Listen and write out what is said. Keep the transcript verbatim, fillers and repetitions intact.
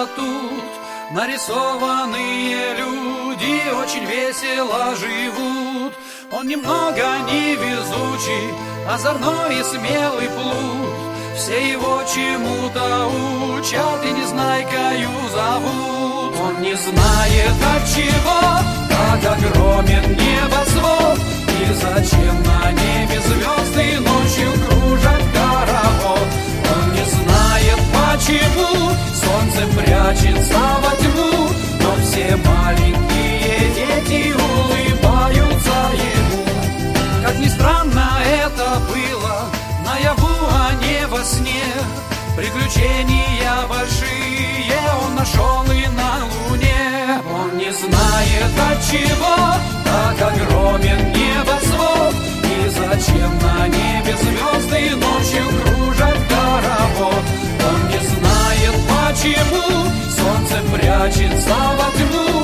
где-то тут нарисованные люди очень весело живут. Он немного невезучий, озорной и смелый плут. Все его чему-то учат и незнайкою зовут. Он не знает от чего так огромен небосвод, и зачем на небе звезды ночью кружат хоровод. Он не знает, почему солнце прячется во тьму, но все маленькие дети улыбаются ему. Как ни странно это было, наяву, а не во сне, приключения большие он нашел и на луне. Он не знает, от чего так огромен небосвод, и зачем на небе звезды ночью кружат хоровод. Он не знает, почему солнце прячется во тьму,